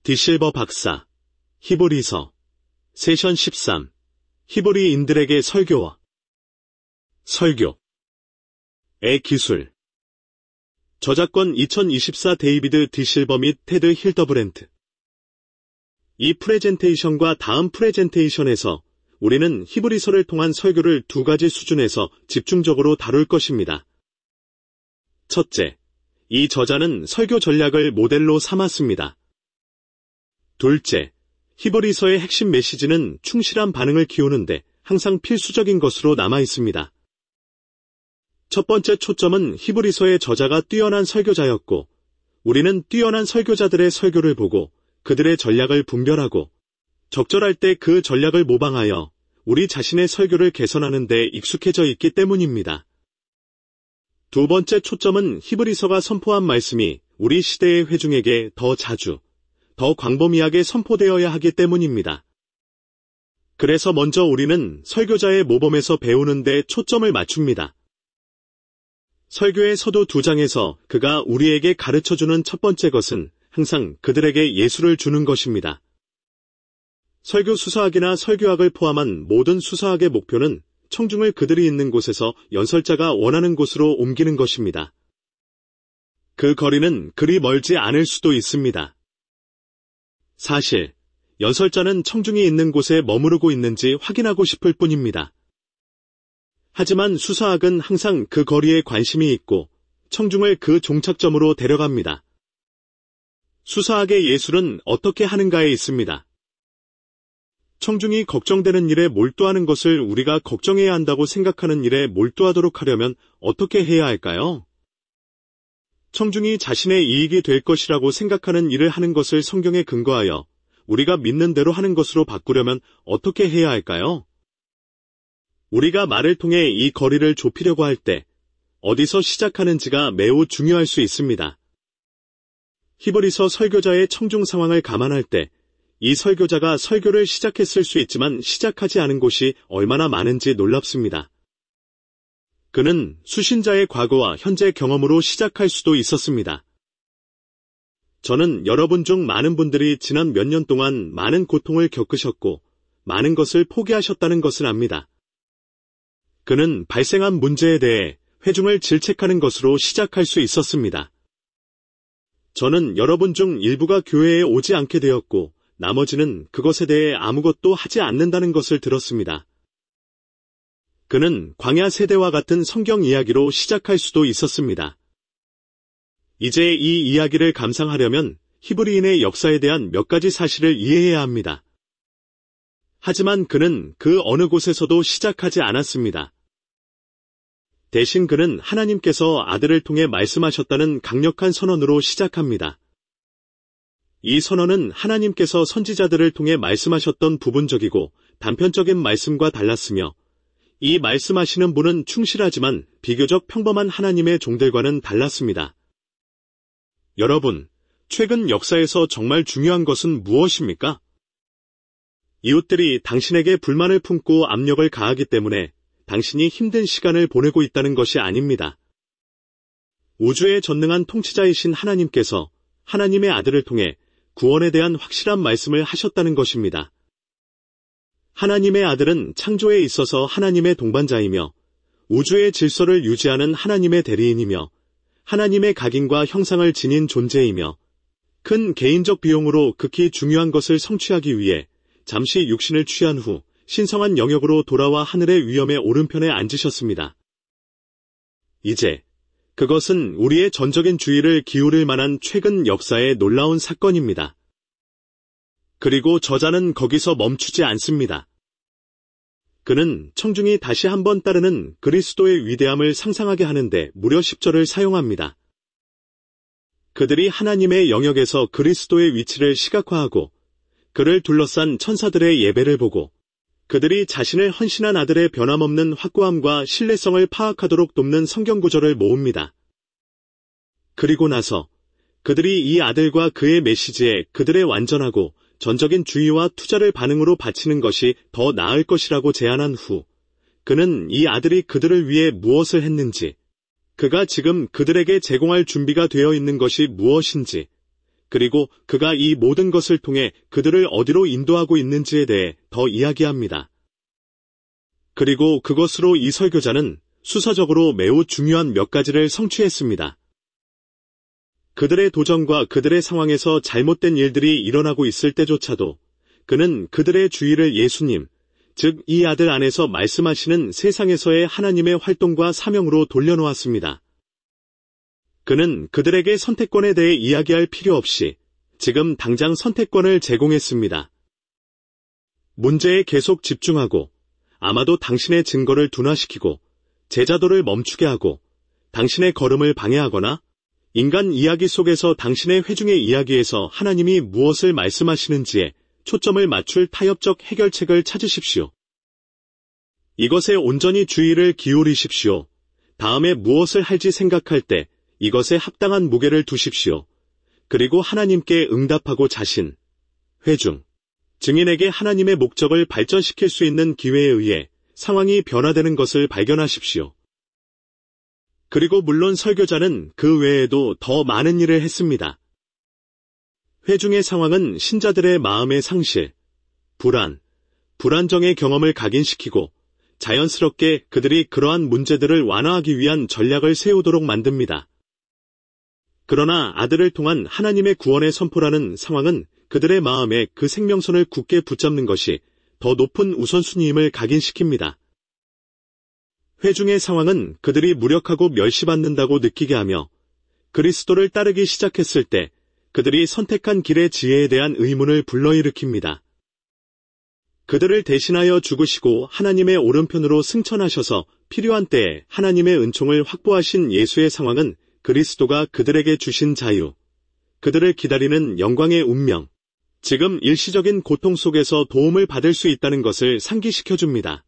디실버 박사, 히브리서, 세션 13, 히브리인들에게 설교와 설교의 기술. 저작권 2024 데이비드 디실버 및 테드 힐더브랜트. 이 프레젠테이션과 다음 프레젠테이션에서 우리는 히브리서를 통한 설교를 두 가지 수준에서 집중적으로 다룰 것입니다. 첫째, 이 저자는 설교 전략을 모델로 삼았습니다. 둘째, 히브리서의 핵심 메시지는 충실한 반응을 키우는데 항상 필수적인 것으로 남아 있습니다. 첫 번째 초점은 히브리서의 저자가 뛰어난 설교자였고, 우리는 뛰어난 설교자들의 설교를 보고 그들의 전략을 분별하고 적절할 때 그 전략을 모방하여 우리 자신의 설교를 개선하는 데 익숙해져 있기 때문입니다. 두 번째 초점은 히브리서가 선포한 말씀이 우리 시대의 회중에게 더 자주, 더 광범위하게 선포되어야 하기 때문입니다. 그래서 먼저 우리는 설교자의 모범에서 배우는 데 초점을 맞춥니다. 설교의 서두 2장에서 그가 우리에게 가르쳐주는 첫 번째 것은 항상 그들에게 예수를 주는 것입니다. 설교 수사학이나 설교학을 포함한 모든 수사학의 목표는 청중을 그들이 있는 곳에서 연설자가 원하는 곳으로 옮기는 것입니다. 그 거리는 그리 멀지 않을 수도 있습니다. 사실, 연설자는 청중이 있는 곳에 머무르고 있는지 확인하고 싶을 뿐입니다. 하지만 수사학은 항상 그 거리에 관심이 있고 청중을 그 종착점으로 데려갑니다. 수사학의 예술은 어떻게 하는가에 있습니다. 청중이 걱정되는 일에 몰두하는 것을 우리가 걱정해야 한다고 생각하는 일에 몰두하도록 하려면 어떻게 해야 할까요? 청중이 자신의 이익이 될 것이라고 생각하는 일을 하는 것을 성경에 근거하여 우리가 믿는 대로 하는 것으로 바꾸려면 어떻게 해야 할까요? 우리가 말을 통해 이 거리를 좁히려고 할 때 어디서 시작하는지가 매우 중요할 수 있습니다. 히브리서 설교자의 청중 상황을 감안할 때 이 설교자가 설교를 시작했을 수 있지만 시작하지 않은 곳이 얼마나 많은지 놀랍습니다. 그는 수신자의 과거와 현재 경험으로 시작할 수도 있었습니다. 저는 여러분 중 많은 분들이 지난 몇 년 동안 많은 고통을 겪으셨고 많은 것을 포기하셨다는 것을 압니다. 그는 발생한 문제에 대해 회중을 질책하는 것으로 시작할 수 있었습니다. 저는 여러분 중 일부가 교회에 오지 않게 되었고 나머지는 그것에 대해 아무것도 하지 않는다는 것을 들었습니다. 그는 광야 세대와 같은 성경 이야기로 시작할 수도 있었습니다. 이제 이 이야기를 감상하려면 히브리인의 역사에 대한 몇 가지 사실을 이해해야 합니다. 하지만 그는 그 어느 곳에서도 시작하지 않았습니다. 대신 그는 하나님께서 아들을 통해 말씀하셨다는 강력한 선언으로 시작합니다. 이 선언은 하나님께서 선지자들을 통해 말씀하셨던 부분적이고 단편적인 말씀과 달랐으며 이 말씀하시는 분은 충실하지만 비교적 평범한 하나님의 종들과는 달랐습니다. 여러분, 최근 역사에서 정말 중요한 것은 무엇입니까? 이웃들이 당신에게 불만을 품고 압력을 가하기 때문에 당신이 힘든 시간을 보내고 있다는 것이 아닙니다. 우주의 전능한 통치자이신 하나님께서 하나님의 아들을 통해 구원에 대한 확실한 말씀을 하셨다는 것입니다. 하나님의 아들은 창조에 있어서 하나님의 동반자이며 우주의 질서를 유지하는 하나님의 대리인이며 하나님의 각인과 형상을 지닌 존재이며 큰 개인적 비용으로 극히 중요한 것을 성취하기 위해 잠시 육신을 취한 후 신성한 영역으로 돌아와 하늘의 위엄의 오른편에 앉으셨습니다. 이제 그것은 우리의 전적인 주의를 기울일 만한 최근 역사의 놀라운 사건입니다. 그리고 저자는 거기서 멈추지 않습니다. 그는 청중이 다시 한번 따르는 그리스도의 위대함을 상상하게 하는데 무려 10절을 사용합니다. 그들이 하나님의 영역에서 그리스도의 위치를 시각화하고 그를 둘러싼 천사들의 예배를 보고 그들이 자신을 헌신한 아들의 변함없는 확고함과 신뢰성을 파악하도록 돕는 성경구절을 모읍니다. 그리고 나서 그들이 이 아들과 그의 메시지에 그들의 완전하고 전적인 주의와 투자를 반응으로 바치는 것이 더 나을 것이라고 제안한 후 그는 이 아들이 그들을 위해 무엇을 했는지, 그가 지금 그들에게 제공할 준비가 되어 있는 것이 무엇인지, 그리고 그가 이 모든 것을 통해 그들을 어디로 인도하고 있는지에 대해 더 이야기합니다. 그리고 그것으로 이 설교자는 수사적으로 매우 중요한 몇 가지를 성취했습니다. 그들의 도전과 그들의 상황에서 잘못된 일들이 일어나고 있을 때조차도 그는 그들의 주의를 예수님, 즉 이 아들 안에서 말씀하시는 세상에서의 하나님의 활동과 사명으로 돌려놓았습니다. 그는 그들에게 선택권에 대해 이야기할 필요 없이 지금 당장 선택권을 제공했습니다. 문제에 계속 집중하고 아마도 당신의 증거를 둔화시키고 제자도를 멈추게 하고 당신의 걸음을 방해하거나 인간 이야기 속에서 당신의 회중의 이야기에서 하나님이 무엇을 말씀하시는지에 초점을 맞출 타협적 해결책을 찾으십시오. 이것에 온전히 주의를 기울이십시오. 다음에 무엇을 할지 생각할 때 이것에 합당한 무게를 두십시오. 그리고 하나님께 응답하고 자신, 회중, 증인에게 하나님의 목적을 발전시킬 수 있는 기회에 의해 상황이 변화되는 것을 발견하십시오. 그리고 물론 설교자는 그 외에도 더 많은 일을 했습니다. 회중의 상황은 신자들의 마음의 상실, 불안정의 경험을 각인시키고 자연스럽게 그들이 그러한 문제들을 완화하기 위한 전략을 세우도록 만듭니다. 그러나 아들을 통한 하나님의 구원의 선포라는 상황은 그들의 마음에 그 생명선을 굳게 붙잡는 것이 더 높은 우선순위임을 각인시킵니다. 회중의 상황은 그들이 무력하고 멸시받는다고 느끼게 하며 그리스도를 따르기 시작했을 때 그들이 선택한 길의 지혜에 대한 의문을 불러일으킵니다. 그들을 대신하여 죽으시고 하나님의 오른편으로 승천하셔서 필요한 때에 하나님의 은총을 확보하신 예수의 상황은 그리스도가 그들에게 주신 자유, 그들을 기다리는 영광의 운명, 지금 일시적인 고통 속에서 도움을 받을 수 있다는 것을 상기시켜줍니다.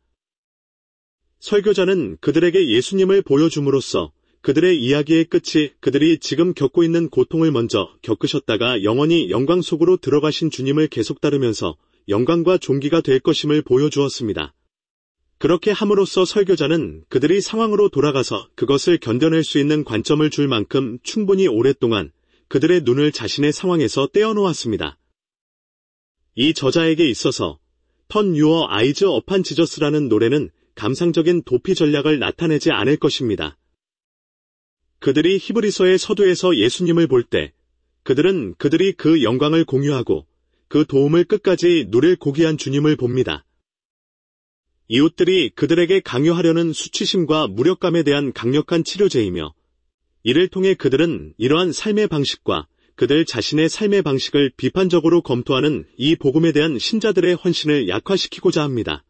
설교자는 그들에게 예수님을 보여줌으로써 그들의 이야기의 끝이 그들이 지금 겪고 있는 고통을 먼저 겪으셨다가 영원히 영광 속으로 들어가신 주님을 계속 따르면서 영광과 존귀가 될 것임을 보여주었습니다. 그렇게 함으로써 설교자는 그들이 상황으로 돌아가서 그것을 견뎌낼 수 있는 관점을 줄 만큼 충분히 오랫동안 그들의 눈을 자신의 상황에서 떼어놓았습니다. 이 저자에게 있어서 Turn Your Eyes Upon Jesus라는 노래는 감상적인 도피 전략을 나타내지 않을 것입니다. 그들이 히브리서의 서두에서 예수님을 볼 때 그들은 그들이 그 영광을 공유하고 그 도움을 끝까지 누릴 고귀한 주님을 봅니다. 이웃들이 그들에게 강요하려는 수치심과 무력감에 대한 강력한 치료제이며 이를 통해 그들은 이러한 삶의 방식과 그들 자신의 삶의 방식을 비판적으로 검토하는 이 복음에 대한 신자들의 헌신을 약화시키고자 합니다.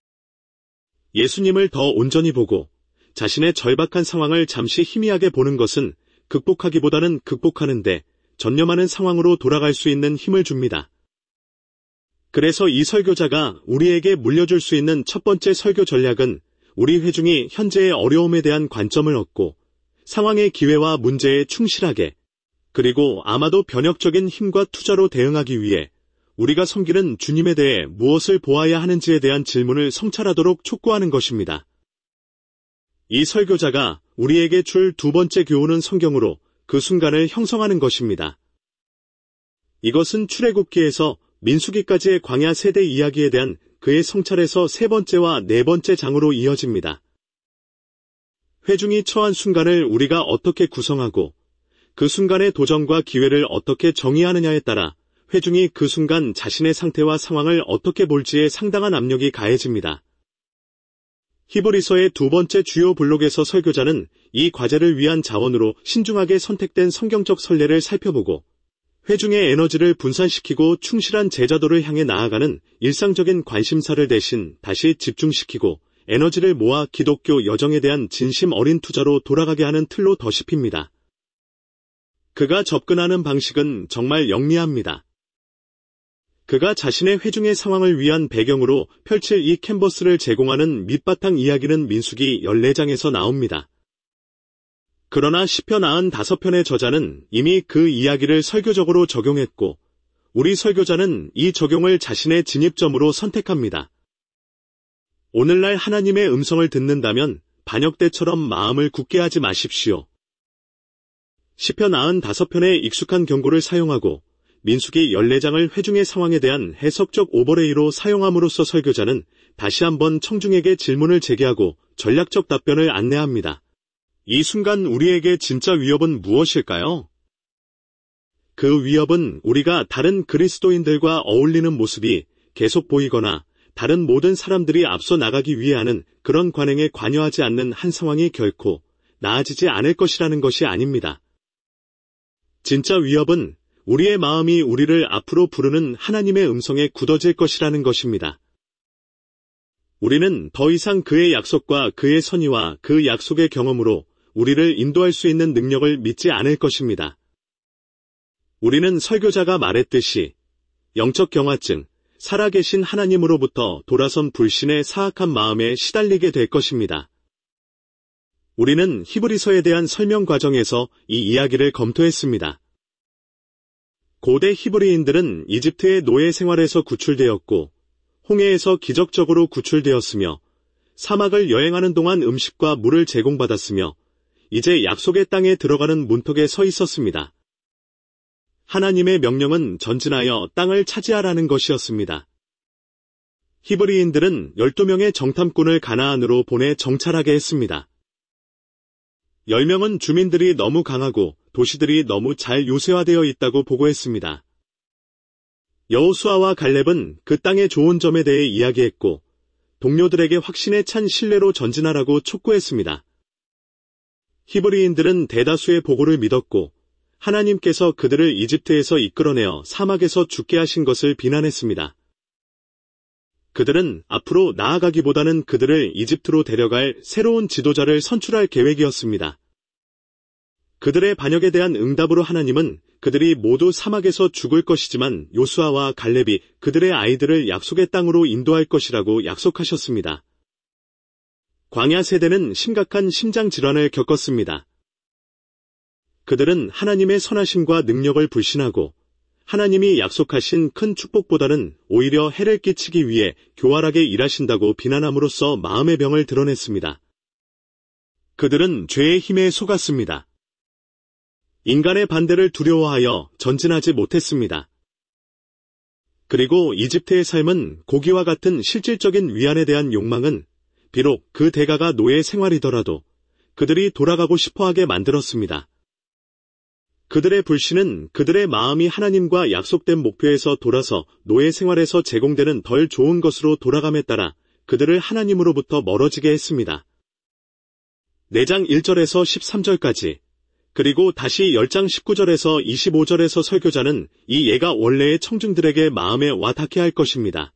예수님을 더 온전히 보고 자신의 절박한 상황을 잠시 희미하게 보는 것은 극복하기보다는 극복하는데 전념하는 상황으로 돌아갈 수 있는 힘을 줍니다. 그래서 이 설교자가 우리에게 물려줄 수 있는 첫 번째 설교 전략은 우리 회중이 현재의 어려움에 대한 관점을 얻고 상황의 기회와 문제에 충실하게 그리고 아마도 변혁적인 힘과 투자로 대응하기 위해 우리가 섬기는 주님에 대해 무엇을 보아야 하는지에 대한 질문을 성찰하도록 촉구하는 것입니다. 이 설교자가 우리에게 줄 두 번째 교훈은 성경으로 그 순간을 형성하는 것입니다. 이것은 출애굽기에서 민수기까지의 광야 세대 이야기에 대한 그의 성찰에서 세 번째와 네 번째 장으로 이어집니다. 회중이 처한 순간을 우리가 어떻게 구성하고 그 순간의 도전과 기회를 어떻게 정의하느냐에 따라 회중이 그 순간 자신의 상태와 상황을 어떻게 볼지에 상당한 압력이 가해집니다. 히브리서의 두 번째 주요 블록에서 설교자는 이 과제를 위한 자원으로 신중하게 선택된 성경적 선례를 살펴보고 회중의 에너지를 분산시키고 충실한 제자도를 향해 나아가는 일상적인 관심사를 대신 다시 집중시키고 에너지를 모아 기독교 여정에 대한 진심 어린 투자로 돌아가게 하는 틀로 덧입힙니다. 그가 접근하는 방식은 정말 영리합니다. 그가 자신의 회중의 상황을 위한 배경으로 펼칠 이 캔버스를 제공하는 밑바탕 이야기는 민수기 14장에서 나옵니다. 그러나 시편 95편의 저자는 이미 그 이야기를 설교적으로 적용했고 우리 설교자는 이 적용을 자신의 진입점으로 선택합니다. 오늘날 하나님의 음성을 듣는다면 반역대처럼 마음을 굳게 하지 마십시오. 시편 95편의 익숙한 경고를 사용하고 민수기 14장을 회중의 상황에 대한 해석적 오버레이로 사용함으로써 설교자는 다시 한번 청중에게 질문을 제기하고 전략적 답변을 안내합니다. 이 순간 우리에게 진짜 위협은 무엇일까요? 그 위협은 우리가 다른 그리스도인들과 어울리는 모습이 계속 보이거나 다른 모든 사람들이 앞서 나가기 위해 하는 그런 관행에 관여하지 않는 한 상황이 결코 나아지지 않을 것이라는 것이 아닙니다. 진짜 위협은 우리의 마음이 우리를 앞으로 부르는 하나님의 음성에 굳어질 것이라는 것입니다. 우리는 더 이상 그의 약속과 그의 선의와 그 약속의 경험으로 우리를 인도할 수 있는 능력을 믿지 않을 것입니다. 우리는 설교자가 말했듯이 영적 경화증, 살아계신 하나님으로부터 돌아선 불신의 사악한 마음에 시달리게 될 것입니다. 우리는 히브리서에 대한 설명 과정에서 이 이야기를 검토했습니다. 고대 히브리인들은 이집트의 노예 생활에서 구출되었고 홍해에서 기적적으로 구출되었으며 사막을 여행하는 동안 음식과 물을 제공받았으며 이제 약속의 땅에 들어가는 문턱에 서 있었습니다. 하나님의 명령은 전진하여 땅을 차지하라는 것이었습니다. 히브리인들은 12명의 정탐꾼을 가나안으로 보내 정찰하게 했습니다. 10명은 주민들이 너무 강하고 도시들이 너무 잘 요새화되어 있다고 보고했습니다. 여호수아와 갈렙은 그 땅의 좋은 점에 대해 이야기했고 동료들에게 확신에 찬 신뢰로 전진하라고 촉구했습니다. 히브리인들은 대다수의 보고를 믿었고 하나님께서 그들을 이집트에서 이끌어내어 사막에서 죽게 하신 것을 비난했습니다. 그들은 앞으로 나아가기보다는 그들을 이집트로 데려갈 새로운 지도자를 선출할 계획이었습니다. 그들의 반역에 대한 응답으로 하나님은 그들이 모두 사막에서 죽을 것이지만 요수아와 갈렙이 그들의 아이들을 약속의 땅으로 인도할 것이라고 약속하셨습니다. 광야 세대는 심각한 심장 질환을 겪었습니다. 그들은 하나님의 선하심과 능력을 불신하고 하나님이 약속하신 큰 축복보다는 오히려 해를 끼치기 위해 교활하게 일하신다고 비난함으로써 마음의 병을 드러냈습니다. 그들은 죄의 힘에 속았습니다. 인간의 반대를 두려워하여 전진하지 못했습니다. 그리고 이집트의 삶은 고기와 같은 실질적인 위안에 대한 욕망은 비록 그 대가가 노예 생활이더라도 그들이 돌아가고 싶어하게 만들었습니다. 그들의 불신은 그들의 마음이 하나님과 약속된 목표에서 돌아서 노예 생활에서 제공되는 덜 좋은 것으로 돌아감에 따라 그들을 하나님으로부터 멀어지게 했습니다. 4장 1절에서 13절까지 그리고 다시 10장 19절에서 25절에서 설교자는 이 예가 원래의 청중들에게 마음에 와닿게 할 것입니다.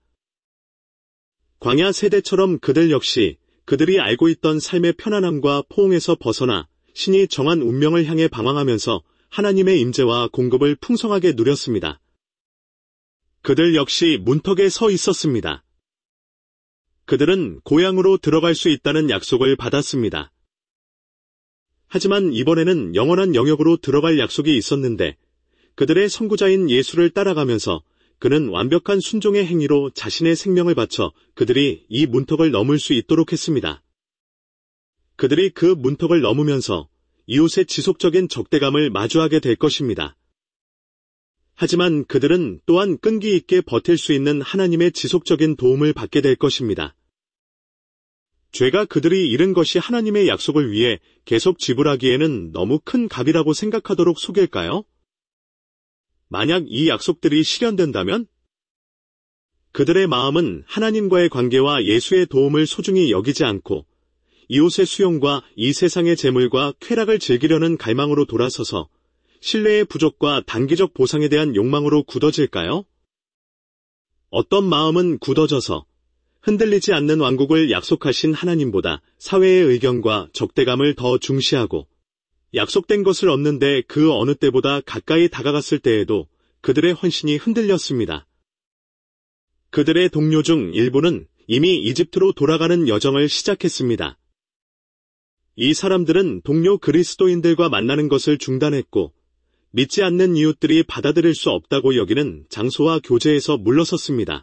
광야 세대처럼 그들 역시 그들이 알고 있던 삶의 편안함과 포옹에서 벗어나 신이 정한 운명을 향해 방황하면서 하나님의 임재와 공급을 풍성하게 누렸습니다. 그들 역시 문턱에 서 있었습니다. 그들은 고향으로 들어갈 수 있다는 약속을 받았습니다. 하지만 이번에는 영원한 영역으로 들어갈 약속이 있었는데 그들의 선구자인 예수를 따라가면서 그는 완벽한 순종의 행위로 자신의 생명을 바쳐 그들이 이 문턱을 넘을 수 있도록 했습니다. 그들이 그 문턱을 넘으면서 이웃의 지속적인 적대감을 마주하게 될 것입니다. 하지만 그들은 또한 끈기 있게 버틸 수 있는 하나님의 지속적인 도움을 받게 될 것입니다. 죄가 그들이 잃은 것이 하나님의 약속을 위해 계속 지불하기에는 너무 큰 값이라고 생각하도록 속일까요? 만약 이 약속들이 실현된다면? 그들의 마음은 하나님과의 관계와 예수의 도움을 소중히 여기지 않고 이웃의 수용과 이 세상의 재물과 쾌락을 즐기려는 갈망으로 돌아서서 신뢰의 부족과 단기적 보상에 대한 욕망으로 굳어질까요? 어떤 마음은 굳어져서 흔들리지 않는 왕국을 약속하신 하나님보다 사회의 의견과 적대감을 더 중시하고 약속된 것을 얻는데 그 어느 때보다 가까이 다가갔을 때에도 그들의 헌신이 흔들렸습니다. 그들의 동료 중 일부는 이미 이집트로 돌아가는 여정을 시작했습니다. 이 사람들은 동료 그리스도인들과 만나는 것을 중단했고 믿지 않는 이웃들이 받아들일 수 없다고 여기는 장소와 교제에서 물러섰습니다.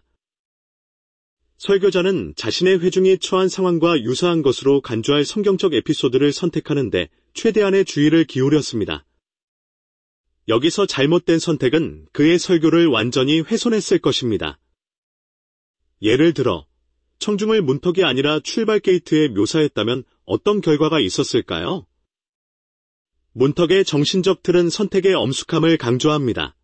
설교자는 자신의 회중이 처한 상황과 유사한 것으로 간주할 성경적 에피소드를 선택하는데 최대한의 주의를 기울였습니다. 여기서 잘못된 선택은 그의 설교를 완전히 훼손했을 것입니다. 예를 들어 청중을 문턱이 아니라 출발 게이트에 묘사했다면 어떤 결과가 있었을까요? 문턱의 정신적 틀은 선택의 엄숙함을 강조합니다.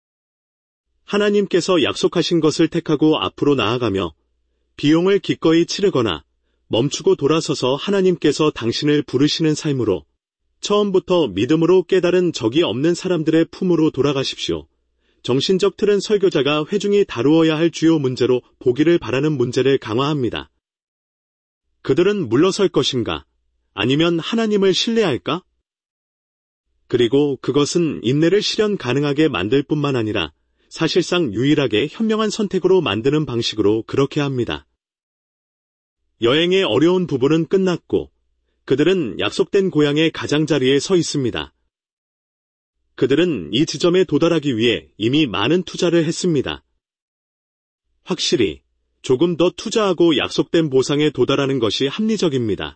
하나님께서 약속하신 것을 택하고 앞으로 나아가며 비용을 기꺼이 치르거나 멈추고 돌아서서 하나님께서 당신을 부르시는 삶으로 처음부터 믿음으로 깨달은 적이 없는 사람들의 품으로 돌아가십시오. 정신적 틀은 설교자가 회중이 다루어야 할 주요 문제로 보기를 바라는 문제를 강화합니다. 그들은 물러설 것인가? 아니면 하나님을 신뢰할까? 그리고 그것은 인내를 실현 가능하게 만들 뿐만 아니라 사실상 유일하게 현명한 선택으로 만드는 방식으로 그렇게 합니다. 여행의 어려운 부분은 끝났고 그들은 약속된 고향의 가장자리에 서 있습니다. 그들은 이 지점에 도달하기 위해 이미 많은 투자를 했습니다. 확실히 조금 더 투자하고 약속된 보상에 도달하는 것이 합리적입니다.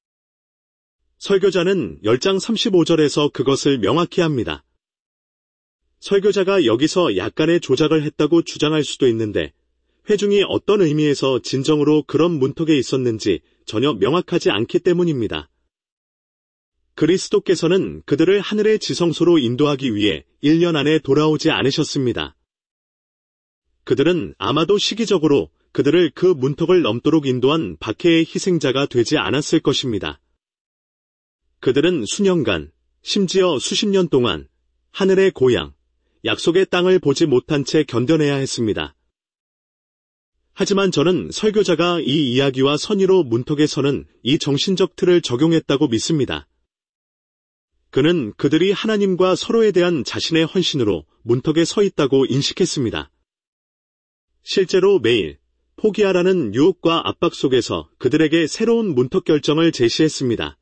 설교자는 10장 35절에서 그것을 명확히 합니다. 설교자가 여기서 약간의 조작을 했다고 주장할 수도 있는데 회중이 어떤 의미에서 진정으로 그런 문턱에 있었는지 전혀 명확하지 않기 때문입니다. 그리스도께서는 그들을 하늘의 지성소로 인도하기 위해 1년 안에 돌아오지 않으셨습니다. 그들은 아마도 시기적으로 그들을 그 문턱을 넘도록 인도한 박해의 희생자가 되지 않았을 것입니다. 그들은 수년간, 심지어 수십 년 동안 하늘의 고향, 약속의 땅을 보지 못한 채 견뎌내야 했습니다. 하지만 저는 설교자가 이 이야기와 선의로 문턱에 서는 이 정신적 틀을 적용했다고 믿습니다. 그는 그들이 하나님과 서로에 대한 자신의 헌신으로 문턱에 서 있다고 인식했습니다. 실제로 매일 포기하라는 유혹과 압박 속에서 그들에게 새로운 문턱 결정을 제시했습니다.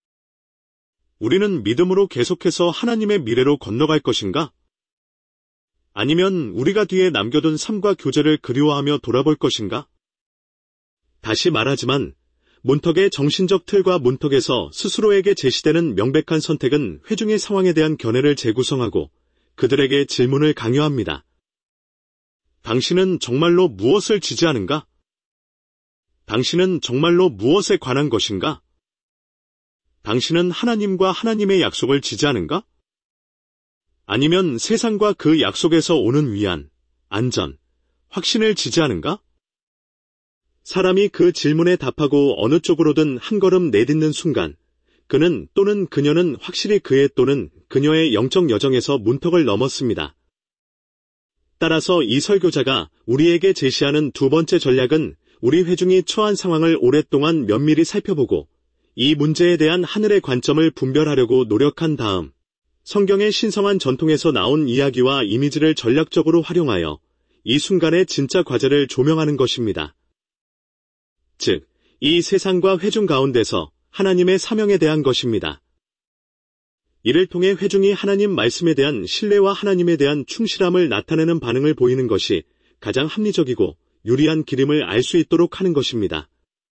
우리는 믿음으로 계속해서 하나님의 미래로 건너갈 것인가? 아니면 우리가 뒤에 남겨둔 삶과 교제를 그리워하며 돌아볼 것인가? 다시 말하지만 문턱의 정신적 틀과 문턱에서 스스로에게 제시되는 명백한 선택은 회중의 상황에 대한 견해를 재구성하고 그들에게 질문을 강요합니다. 당신은 정말로 무엇을 지지하는가? 당신은 정말로 무엇에 관한 것인가? 당신은 하나님과 하나님의 약속을 지지하는가? 아니면 세상과 그 약속에서 오는 위안, 안전, 확신을 지지하는가? 사람이 그 질문에 답하고 어느 쪽으로든 한 걸음 내딛는 순간 그는 또는 그녀는 확실히 그의 또는 그녀의 영적 여정에서 문턱을 넘었습니다. 따라서 이 설교자가 우리에게 제시하는 두 번째 전략은 우리 회중이 처한 상황을 오랫동안 면밀히 살펴보고 이 문제에 대한 하늘의 관점을 분별하려고 노력한 다음 성경의 신성한 전통에서 나온 이야기와 이미지를 전략적으로 활용하여 이 순간의 진짜 과제를 조명하는 것입니다. 즉, 이 세상과 회중 가운데서 하나님의 사명에 대한 것입니다. 이를 통해 회중이 하나님 말씀에 대한 신뢰와 하나님에 대한 충실함을 나타내는 반응을 보이는 것이 가장 합리적이고 유리한 길임을 알 수 있도록 하는 것입니다.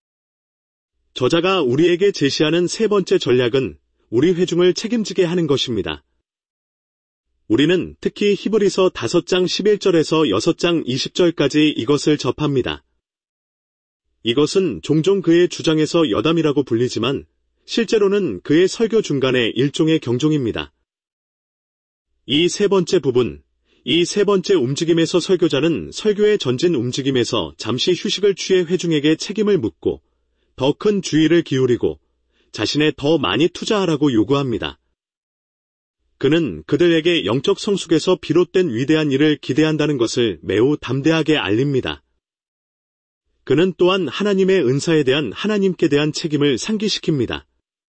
저자가 우리에게 제시하는 세 번째 전략은 우리 회중을 책임지게 하는 것입니다. 우리는 특히 히브리서 5장 11절에서 6장 20절까지 이것을 접합니다. 이것은 종종 그의 주장에서 여담이라고 불리지만 실제로는 그의 설교 중간에 일종의 경종입니다. 이 세 번째 부분, 이 세 번째 움직임에서 설교자는 설교의 전진 움직임에서 잠시 휴식을 취해 회중에게 책임을 묻고 더 큰 주의를 기울이고 자신에 더 많이 투자하라고 요구합니다. 그는 그들에게 영적 성숙에서 비롯된 위대한 일을 기대한다는 것을 매우 담대하게 알립니다. 그는 또한 하나님의 은사에 대한 하나님께 대한 책임을 상기시킵니다.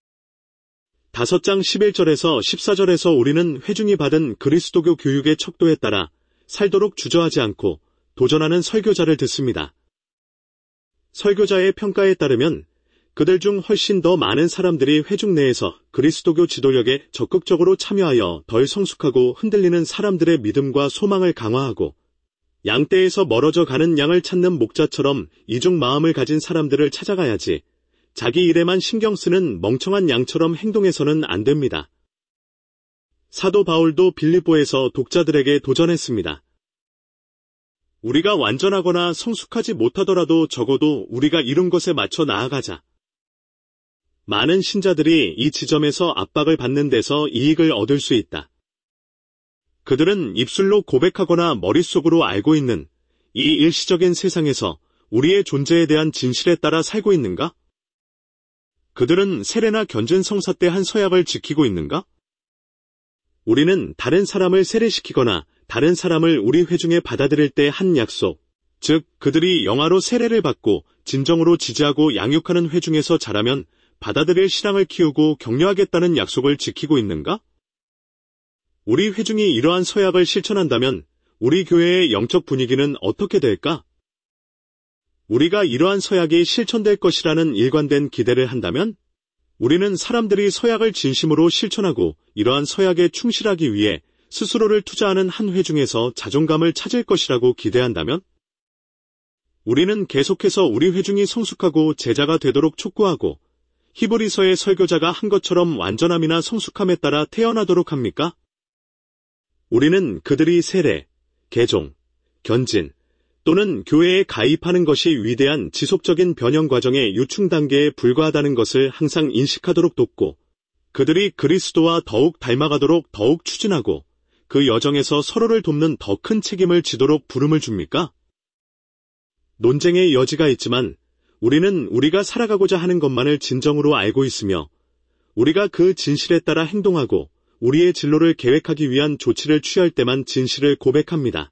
5장 11절에서 14절에서 우리는 회중이 받은 그리스도교 교육의 척도에 따라 살도록 주저하지 않고 도전하는 설교자를 듣습니다. 설교자의 평가에 따르면 그들 중 훨씬 더 많은 사람들이 회중 내에서 그리스도교 지도력에 적극적으로 참여하여 덜 성숙하고 흔들리는 사람들의 믿음과 소망을 강화하고 양떼에서 멀어져 가는 양을 찾는 목자처럼 이중 마음을 가진 사람들을 찾아가야지 자기 일에만 신경 쓰는 멍청한 양처럼 행동해서는 안 됩니다. 사도 바울도 빌립보에서 독자들에게 도전했습니다. 우리가 완전하거나 성숙하지 못하더라도 적어도 우리가 이룬 것에 맞춰 나아가자. 많은 신자들이 이 지점에서 압박을 받는 데서 이익을 얻을 수 있다. 그들은 입술로 고백하거나 머릿속으로 알고 있는 이 일시적인 세상에서 우리의 존재에 대한 진실에 따라 살고 있는가? 그들은 세례나 견진 성사 때 한 서약을 지키고 있는가? 우리는 다른 사람을 세례시키거나 다른 사람을 우리 회중에 받아들일 때 한 약속, 즉 그들이 영화로 세례를 받고 진정으로 지지하고 양육하는 회중에서 자라면 받아들일 신앙을 키우고 격려하겠다는 약속을 지키고 있는가? 우리 회중이 이러한 서약을 실천한다면 우리 교회의 영적 분위기는 어떻게 될까? 우리가 이러한 서약이 실천될 것이라는 일관된 기대를 한다면 우리는 사람들이 서약을 진심으로 실천하고 이러한 서약에 충실하기 위해 스스로를 투자하는 한 회중에서 자존감을 찾을 것이라고 기대한다면 우리는 계속해서 우리 회중이 성숙하고 제자가 되도록 촉구하고 히브리서의 설교자가 한 것처럼 완전함이나 성숙함에 따라 태어나도록 합니까? 우리는 그들이 세례, 개종, 견진 또는 교회에 가입하는 것이 위대한 지속적인 변형 과정의 유충 단계에 불과하다는 것을 항상 인식하도록 돕고 그들이 그리스도와 더욱 닮아가도록 더욱 추진하고 그 여정에서 서로를 돕는 더 큰 책임을 지도록 부름을 줍니까? 논쟁의 여지가 있지만 우리는 우리가 살아가고자 하는 것만을 진정으로 알고 있으며 우리가 그 진실에 따라 행동하고 우리의 진로를 계획하기 위한 조치를 취할 때만 진실을 고백합니다.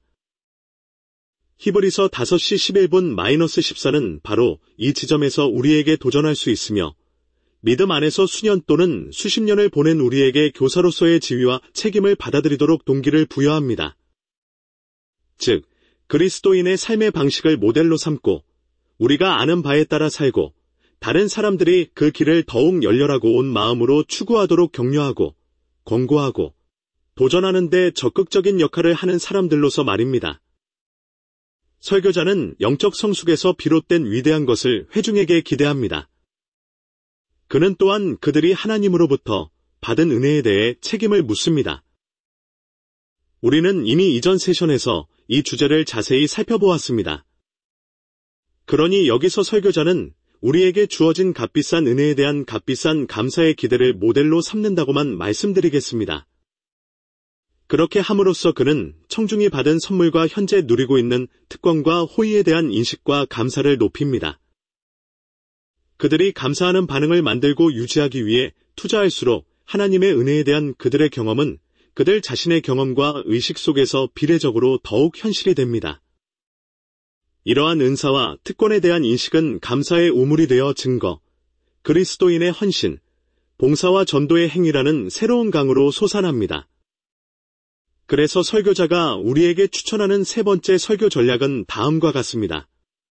히브리서 5시 11분 -14는 바로 이 지점에서 우리에게 도전할 수 있으며 믿음 안에서 수년 또는 수십 년을 보낸 우리에게 교사로서의 지위와 책임을 받아들이도록 동기를 부여합니다. 즉, 그리스도인의 삶의 방식을 모델로 삼고 우리가 아는 바에 따라 살고 다른 사람들이 그 길을 더욱 열렬하고 온 마음으로 추구하도록 격려하고 권고하고 도전하는 데 적극적인 역할을 하는 사람들로서 말입니다. 설교자는 영적 성숙에서 비롯된 위대한 것을 회중에게 기대합니다. 그는 또한 그들이 하나님으로부터 받은 은혜에 대해 책임을 묻습니다. 우리는 이미 이전 세션에서 이 주제를 자세히 살펴보았습니다. 그러니 여기서 설교자는 우리에게 주어진 값비싼 은혜에 대한 값비싼 감사의 기대를 모델로 삼는다고만 말씀드리겠습니다. 그렇게 함으로써 그는 청중이 받은 선물과 현재 누리고 있는 특권과 호의에 대한 인식과 감사를 높입니다. 그들이 감사하는 반응을 만들고 유지하기 위해 투자할수록 하나님의 은혜에 대한 그들의 경험은 그들 자신의 경험과 의식 속에서 비례적으로 더욱 현실이 됩니다. 이러한 은사와 특권에 대한 인식은 감사의 우물이 되어 증거, 그리스도인의 헌신, 봉사와 전도의 행위라는 새로운 강으로 솟아납니다. 그래서 설교자가 우리에게 추천하는 세 번째 설교 전략은 다음과 같습니다.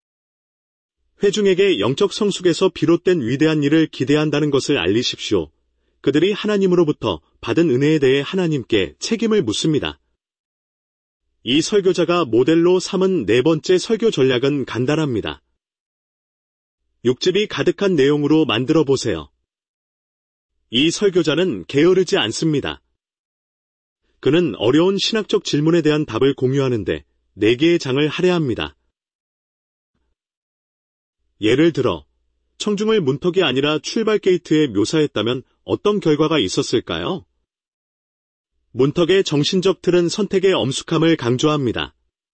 회중에게 영적 성숙에서 비롯된 위대한 일을 기대한다는 것을 알리십시오. 그들이 하나님으로부터 받은 은혜에 대해 하나님께 책임을 묻습니다. 이 설교자가 모델로 삼은 네 번째 설교 전략은 간단합니다. 육즙이 가득한 내용으로 만들어 보세요. 이 설교자는 게으르지 않습니다. 그는 어려운 신학적 질문에 대한 답을 공유하는데 4개의 장을 할애합니다. 예를 들어 청중을 문턱이 아니라 출발 게이트에 묘사했다면 어떤 결과가 있었을까요? 문턱의 정신적 틀은 선택의 엄숙함을 강조합니다.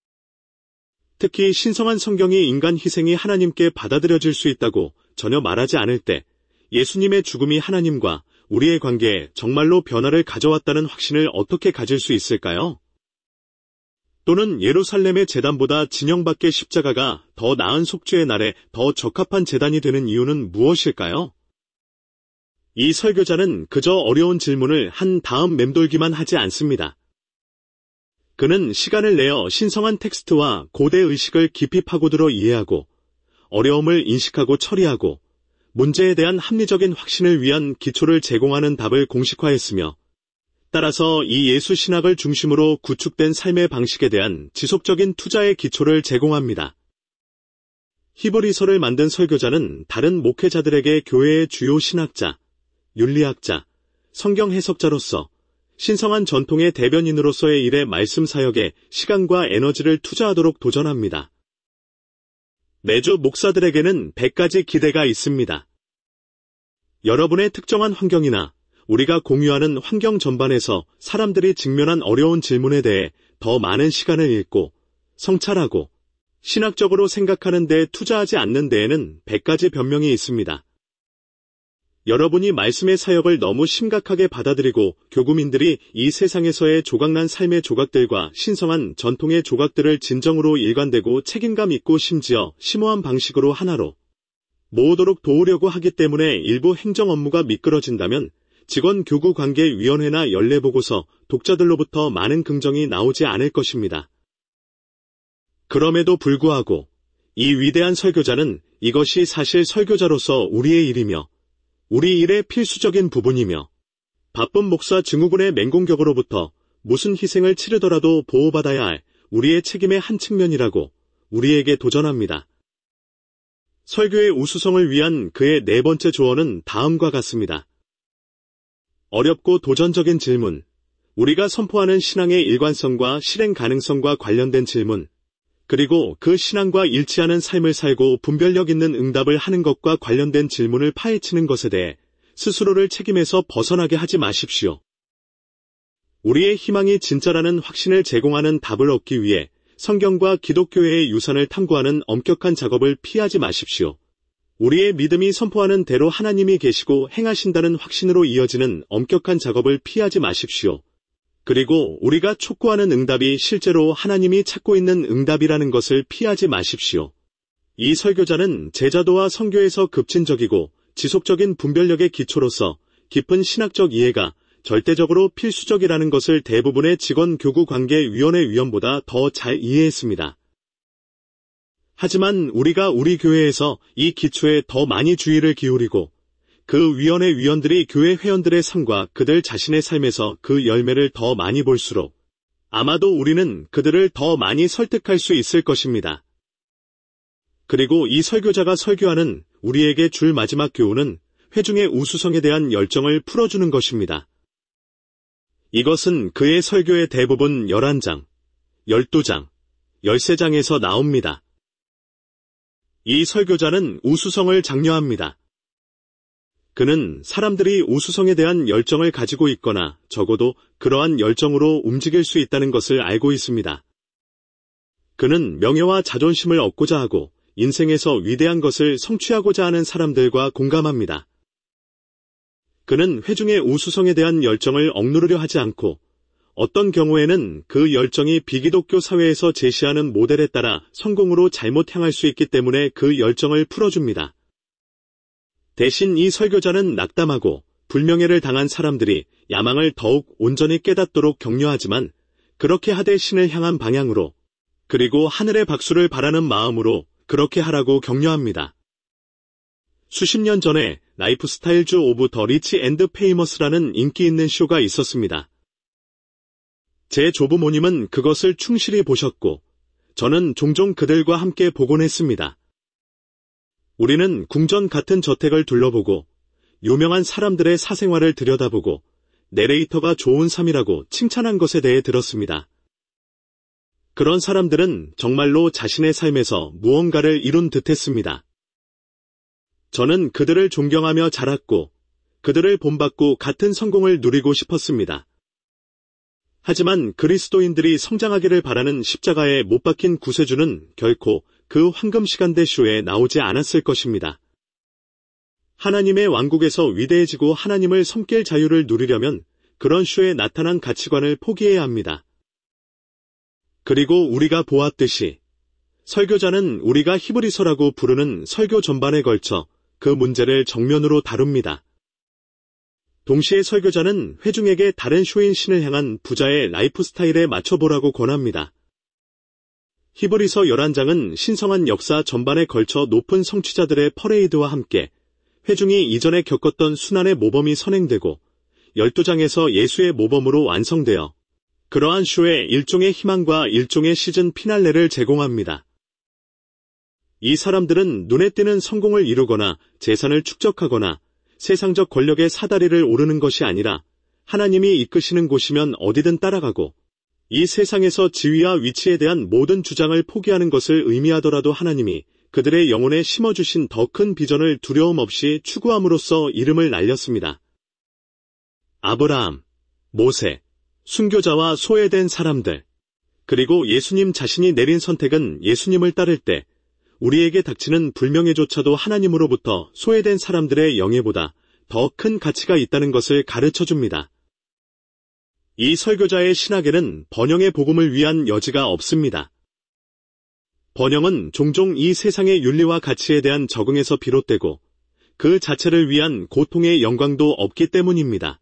특히 신성한 성경이 인간 희생이 하나님께 받아들여질 수 있다고 전혀 말하지 않을 때 예수님의 죽음이 하나님과 우리의 관계에 정말로 변화를 가져왔다는 확신을 어떻게 가질 수 있을까요? 또는 예루살렘의 제단보다 진영 밖의 십자가가 더 나은 속죄의 날에 더 적합한 제단이 되는 이유는 무엇일까요? 이 설교자는 그저 어려운 질문을 한 다음 맴돌기만 하지 않습니다. 그는 시간을 내어 신성한 텍스트와 고대 의식을 깊이 파고들어 이해하고 어려움을 인식하고 처리하고 문제에 대한 합리적인 확신을 위한 기초를 제공하는 답을 공식화했으며 따라서 이 예수 신학을 중심으로 구축된 삶의 방식에 대한 지속적인 투자의 기초를 제공합니다. 히브리서를 만든 설교자는 다른 목회자들에게 교회의 주요 신학자, 윤리학자, 성경 해석자로서 신성한 전통의 대변인으로서의 일에 말씀 사역에 시간과 에너지를 투자하도록 도전합니다. 매주 목사들에게는 100가지 기대가 있습니다. 여러분의 특정한 환경이나 우리가 공유하는 환경 전반에서 사람들이 직면한 어려운 질문에 대해 더 많은 시간을 잃고 성찰하고 신학적으로 생각하는 데 투자하지 않는 데에는 100가지 변명이 있습니다. 여러분이 말씀의 사역을 너무 심각하게 받아들이고 교구민들이 이 세상에서의 조각난 삶의 조각들과 신성한 전통의 조각들을 진정으로 일관되고 책임감 있고 심지어 심오한 방식으로 하나로 모으도록 도우려고 하기 때문에 일부 행정 업무가 미끄러진다면 직원 교구 관계위원회나 연례보고서, 독자들로부터 많은 긍정이 나오지 않을 것입니다. 그럼에도 불구하고 이 위대한 설교자는 이것이 사실 설교자로서 우리의 일이며 우리 일의 필수적인 부분이며 바쁜 목사 증후군의 맹공격으로부터 무슨 희생을 치르더라도 보호받아야 할 우리의 책임의 한 측면이라고 우리에게 도전합니다. 설교의 우수성을 위한 그의 네 번째 조언은 다음과 같습니다. 어렵고 도전적인 질문, 우리가 선포하는 신앙의 일관성과 실행 가능성과 관련된 질문, 그리고 그 신앙과 일치하는 삶을 살고 분별력 있는 응답을 하는 것과 관련된 질문을 파헤치는 것에 대해 스스로를 책임에서 벗어나게 하지 마십시오. 우리의 희망이 진짜라는 확신을 제공하는 답을 얻기 위해 성경과 기독교회의 유산을 탐구하는 엄격한 작업을 피하지 마십시오. 우리의 믿음이 선포하는 대로 하나님이 계시고 행하신다는 확신으로 이어지는 엄격한 작업을 피하지 마십시오. 그리고 우리가 촉구하는 응답이 실제로 하나님이 찾고 있는 응답이라는 것을 피하지 마십시오. 이 설교자는 제자도와 선교에서 급진적이고 지속적인 분별력의 기초로서 깊은 신학적 이해가 절대적으로 필수적이라는 것을 대부분의 직원 교구 관계위원회 위원보다 더 잘 이해했습니다. 하지만 우리가 우리 교회에서 이 기초에 더 많이 주의를 기울이고 그 위원회 위원들이 교회 회원들의 삶과 그들 자신의 삶에서 그 열매를 더 많이 볼수록 아마도 우리는 그들을 더 많이 설득할 수 있을 것입니다. 그리고 이 설교자가 설교하는 우리에게 줄 마지막 교훈은 회중의 우수성에 대한 열정을 풀어주는 것입니다. 이것은 그의 설교의 대부분 11장, 12장, 13장에서 나옵니다. 이 설교자는 우수성을 장려합니다. 그는 사람들이 우수성에 대한 열정을 가지고 있거나 적어도 그러한 열정으로 움직일 수 있다는 것을 알고 있습니다. 그는 명예와 자존심을 얻고자 하고 인생에서 위대한 것을 성취하고자 하는 사람들과 공감합니다. 그는 회중의 우수성에 대한 열정을 억누르려 하지 않고 어떤 경우에는 그 열정이 비기독교 사회에서 제시하는 모델에 따라 성공으로 잘못 향할 수 있기 때문에 그 열정을 풀어줍니다. 대신 이 설교자는 낙담하고 불명예를 당한 사람들이 야망을 더욱 온전히 깨닫도록 격려하지만 그렇게 하되 신을 향한 방향으로 그리고 하늘의 박수를 바라는 마음으로 그렇게 하라고 격려합니다. 수십 년 전에 라이프 스타일즈 오브 더 리치 앤드 페이머스라는 인기 있는 쇼가 있었습니다. 제 조부모님은 그것을 충실히 보셨고 저는 종종 그들과 함께 보곤 했습니다. 우리는 궁전 같은 저택을 둘러보고 유명한 사람들의 사생활을 들여다보고 내레이터가 좋은 삶이라고 칭찬한 것에 대해 들었습니다. 그런 사람들은 정말로 자신의 삶에서 무언가를 이룬 듯했습니다. 저는 그들을 존경하며 자랐고 그들을 본받고 같은 성공을 누리고 싶었습니다. 하지만 그리스도인들이 성장하기를 바라는 십자가에 못 박힌 구세주는 결코 그 황금시간대 쇼에 나오지 않았을 것입니다. 하나님의 왕국에서 위대해지고 하나님을 섬길 자유를 누리려면 그런 쇼에 나타난 가치관을 포기해야 합니다. 그리고 우리가 보았듯이 설교자는 우리가 히브리서라고 부르는 설교 전반에 걸쳐 그 문제를 정면으로 다룹니다. 동시에 설교자는 회중에게 다른 쇼인 신을 향한 부자의 라이프 스타일에 맞춰보라고 권합니다. 히브리서 11장은 신성한 역사 전반에 걸쳐 높은 성취자들의 퍼레이드와 함께 회중이 이전에 겪었던 순환의 모범이 선행되고 12장에서 예수의 모범으로 완성되어 그러한 쇼에 일종의 희망과 일종의 시즌 피날레를 제공합니다. 이 사람들은 눈에 띄는 성공을 이루거나 재산을 축적하거나 세상적 권력의 사다리를 오르는 것이 아니라 하나님이 이끄시는 곳이면 어디든 따라가고 이 세상에서 지위와 위치에 대한 모든 주장을 포기하는 것을 의미하더라도 하나님이 그들의 영혼에 심어주신 더 큰 비전을 두려움 없이 추구함으로써 이름을 날렸습니다. 아브라함, 모세, 순교자와 소외된 사람들, 그리고 예수님 자신이 내린 선택은 예수님을 따를 때 우리에게 닥치는 불명예조차도 하나님으로부터 소외된 사람들의 영예보다 더 큰 가치가 있다는 것을 가르쳐줍니다. 이 설교자의 신학에는 번영의 복음을 위한 여지가 없습니다. 번영은 종종 이 세상의 윤리와 가치에 대한 적응에서 비롯되고 그 자체를 위한 고통의 영광도 없기 때문입니다.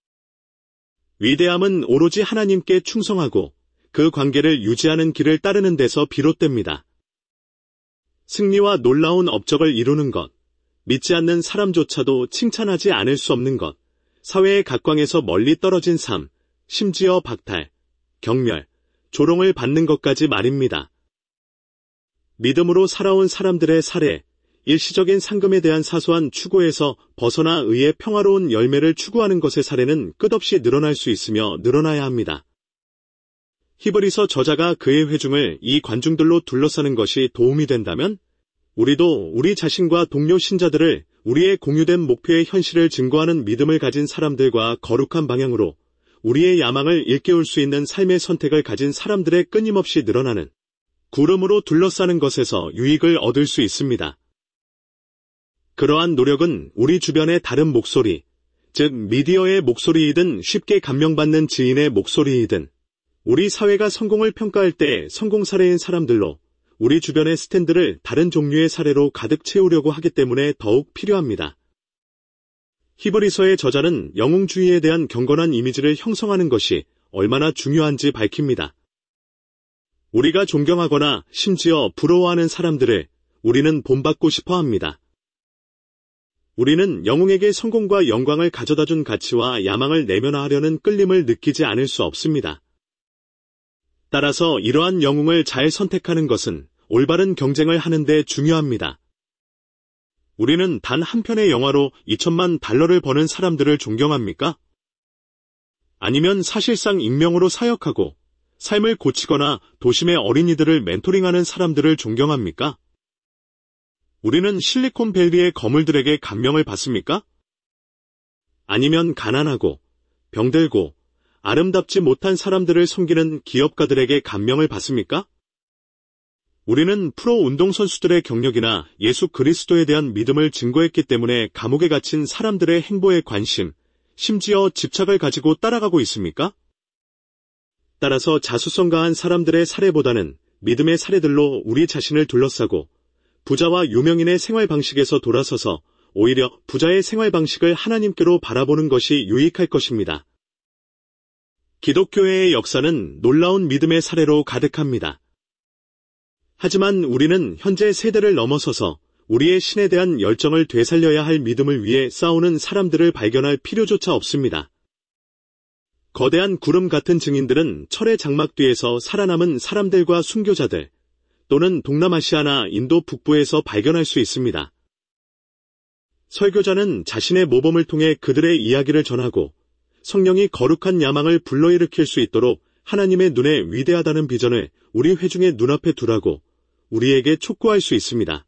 위대함은 오로지 하나님께 충성하고 그 관계를 유지하는 길을 따르는 데서 비롯됩니다. 승리와 놀라운 업적을 이루는 것, 믿지 않는 사람조차도 칭찬하지 않을 수 없는 것, 사회의 각광에서 멀리 떨어진 삶, 심지어 박탈, 경멸, 조롱을 받는 것까지 말입니다. 믿음으로 살아온 사람들의 사례, 일시적인 상금에 대한 사소한 추구에서 벗어나 의의 평화로운 열매를 추구하는 것의 사례는 끝없이 늘어날 수 있으며 늘어나야 합니다. 히브리서 저자가 그의 회중을 이 관중들로 둘러싸는 것이 도움이 된다면 우리도 우리 자신과 동료 신자들을 우리의 공유된 목표의 현실을 증거하는 믿음을 가진 사람들과 거룩한 방향으로 우리의 야망을 일깨울 수 있는 삶의 선택을 가진 사람들의 끊임없이 늘어나는 구름으로 둘러싸는 것에서 유익을 얻을 수 있습니다. 그러한 노력은 우리 주변의 다른 목소리, 즉 미디어의 목소리이든 쉽게 감명받는 지인의 목소리이든 우리 사회가 성공을 평가할 때 성공 사례인 사람들로 우리 주변의 스탠드를 다른 종류의 사례로 가득 채우려고 하기 때문에 더욱 필요합니다. 히브리서의 저자는 영웅주의에 대한 경건한 이미지를 형성하는 것이 얼마나 중요한지 밝힙니다. 우리가 존경하거나 심지어 부러워하는 사람들을 우리는 본받고 싶어 합니다. 우리는 영웅에게 성공과 영광을 가져다준 가치와 야망을 내면화하려는 끌림을 느끼지 않을 수 없습니다. 따라서 이러한 영웅을 잘 선택하는 것은 올바른 경쟁을 하는 데 중요합니다. 우리는 단 한 편의 영화로 2천만 달러를 버는 사람들을 존경합니까? 아니면 사실상 익명으로 사역하고 삶을 고치거나 도심의 어린이들을 멘토링하는 사람들을 존경합니까? 우리는 실리콘밸리의 거물들에게 감명을 받습니까? 아니면 가난하고 병들고 아름답지 못한 사람들을 섬기는 기업가들에게 감명을 받습니까? 우리는 프로 운동선수들의 경력이나 예수 그리스도에 대한 믿음을 증거했기 때문에 감옥에 갇힌 사람들의 행보에 관심, 심지어 집착을 가지고 따라가고 있습니까? 따라서 자수성 가한 사람들의 사례보다는 믿음의 사례들로 우리 자신을 둘러싸고 부자와 유명인의 생활 방식에서 돌아서서 오히려 부자의 생활 방식을 하나님께로 바라보는 것이 유익할 것입니다. 기독교회의 역사는 놀라운 믿음의 사례로 가득합니다. 하지만 우리는 현재 세대를 넘어서서 우리의 신에 대한 열정을 되살려야 할 믿음을 위해 싸우는 사람들을 발견할 필요조차 없습니다. 거대한 구름 같은 증인들은 철의 장막 뒤에서 살아남은 사람들과 순교자들, 또는 동남아시아나 인도 북부에서 발견할 수 있습니다. 설교자는 자신의 모범을 통해 그들의 이야기를 전하고 성령이 거룩한 야망을 불러일으킬 수 있도록 하나님의 눈에 위대하다는 비전을 우리 회중의 눈앞에 두라고 우리에게 촉구할 수 있습니다.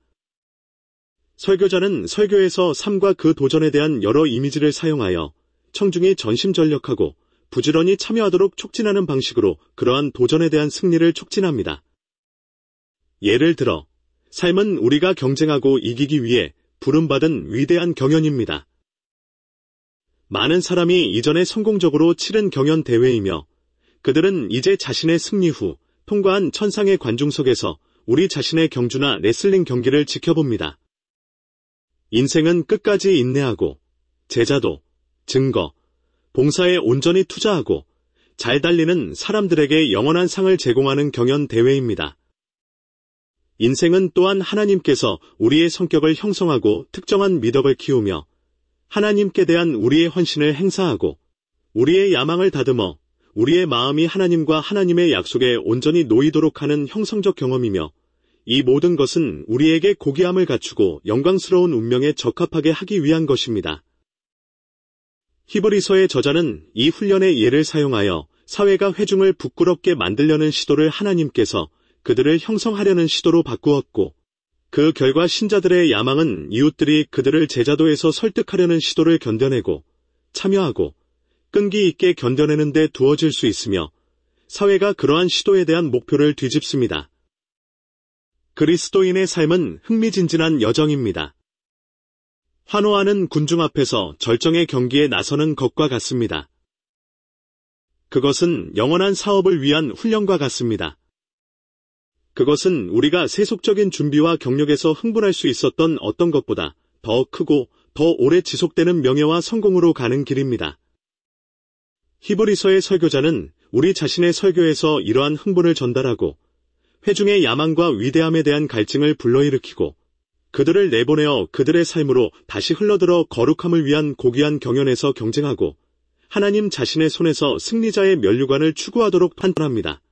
설교자는 설교에서 삶과 그 도전에 대한 여러 이미지를 사용하여 청중이 전심전력하고 부지런히 참여하도록 촉진하는 방식으로 그러한 도전에 대한 승리를 촉진합니다. 예를 들어, 삶은 우리가 경쟁하고 이기기 위해 부름받은 위대한 경연입니다. 많은 사람이 이전에 성공적으로 치른 경연 대회이며 그들은 이제 자신의 승리 후 통과한 천상의 관중석에서 우리 자신의 경주나 레슬링 경기를 지켜봅니다. 인생은 끝까지 인내하고 제자도, 증거, 봉사에 온전히 투자하고 잘 달리는 사람들에게 영원한 상을 제공하는 경연 대회입니다. 인생은 또한 하나님께서 우리의 성격을 형성하고 특정한 미덕을 키우며 하나님께 대한 우리의 헌신을 행사하고 우리의 야망을 다듬어 우리의 마음이 하나님과 하나님의 약속에 온전히 놓이도록 하는 형성적 경험이며 이 모든 것은 우리에게 고귀함을 갖추고 영광스러운 운명에 적합하게 하기 위한 것입니다. 히브리서의 저자는 이 훈련의 예를 사용하여 사회가 회중을 부끄럽게 만들려는 시도를 하나님께서 그들을 형성하려는 시도로 바꾸었고, 그 결과 신자들의 야망은 이웃들이 그들을 제자도에서 설득하려는 시도를 견뎌내고, 참여하고, 끈기 있게 견뎌내는 데 두어질 수 있으며, 사회가 그러한 시도에 대한 목표를 뒤집습니다. 그리스도인의 삶은 흥미진진한 여정입니다. 환호하는 군중 앞에서 절정의 경기에 나서는 것과 같습니다. 그것은 영원한 사업을 위한 훈련과 같습니다. 그것은 우리가 세속적인 준비와 경력에서 흥분할 수 있었던 어떤 것보다 더 크고 더 오래 지속되는 명예와 성공으로 가는 길입니다. 히브리서의 설교자는 우리 자신의 설교에서 이러한 흥분을 전달하고 회중의 야망과 위대함에 대한 갈증을 불러일으키고 그들을 내보내어 그들의 삶으로 다시 흘러들어 거룩함을 위한 고귀한 경연에서 경쟁하고 하나님 자신의 손에서 승리자의 면류관을 추구하도록 판단합니다.